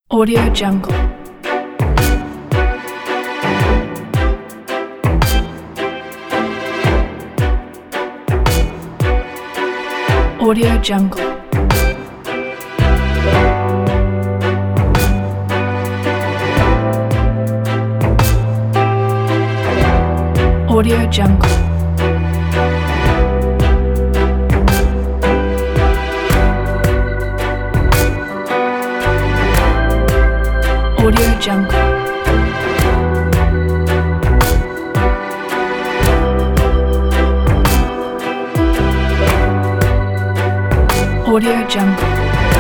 Audio Jungle. Audio Jungle. Audio Jungle. Audio Jungle. Audio Jungle.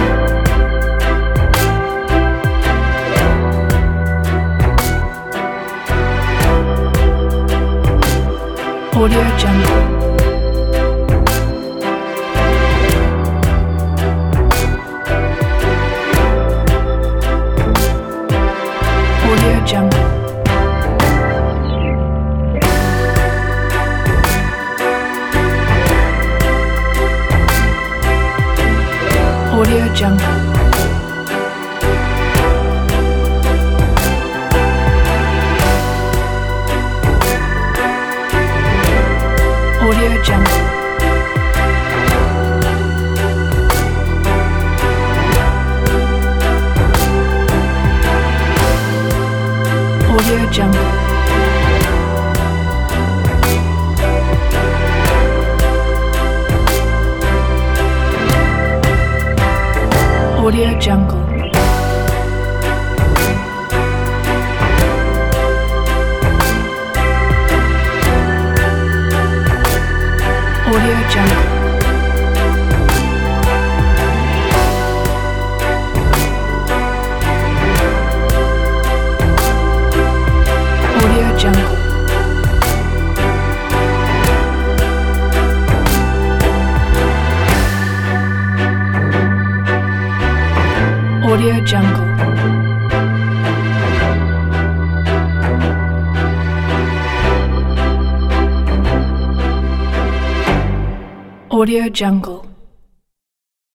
Audio Jungle. Audio Jungle. Audio Jungle. Audio Jungle. Audio Jungle. Audio Jungle. Audio Jungle. Audio Jungle. Audio Jungle. Audio Jungle.